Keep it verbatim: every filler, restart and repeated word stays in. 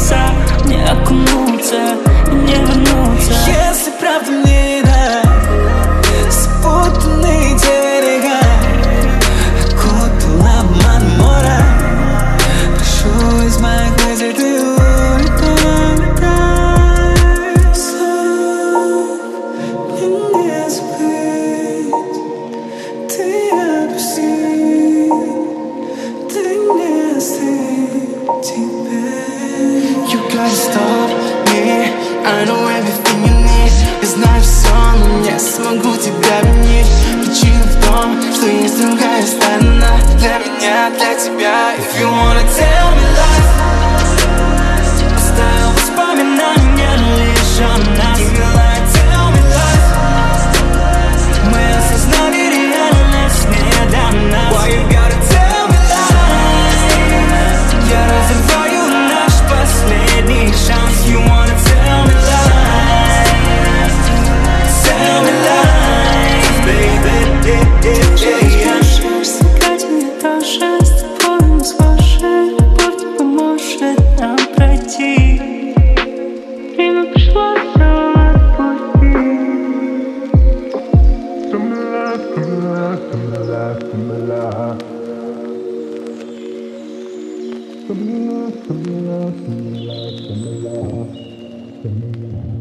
небеса, не окунуться и не вернуться. Если правда мне дать спутанные берега, окутала обман мора, прошу из моих мыслей ты улетай. Слов мне не забыть, ты отпусти, ты не остынь теперь. You gotta stop me, I know everything you need. Я знаю все, но не смогу тебя винить. Причина в том, что есть другая сторона для меня, для тебя. If you wanna tell me lies, Оставил воспоминания лишь о нас. give me life, tell me lies. Мы осознали реальность не дана. Why you gotta tell me lies? Я разрываю наш последний шанс. You wanna tell me lies, tell me lies, baby, yeah, yeah, yeah, yeah. Сыграть мне тоже с тобой не схожи. Любовь не поможет нам пройти. Время пришло, все отпусти. Come alive, come alive, come alive, come alive. Come alive, come alive, come alive, come alive, come alive.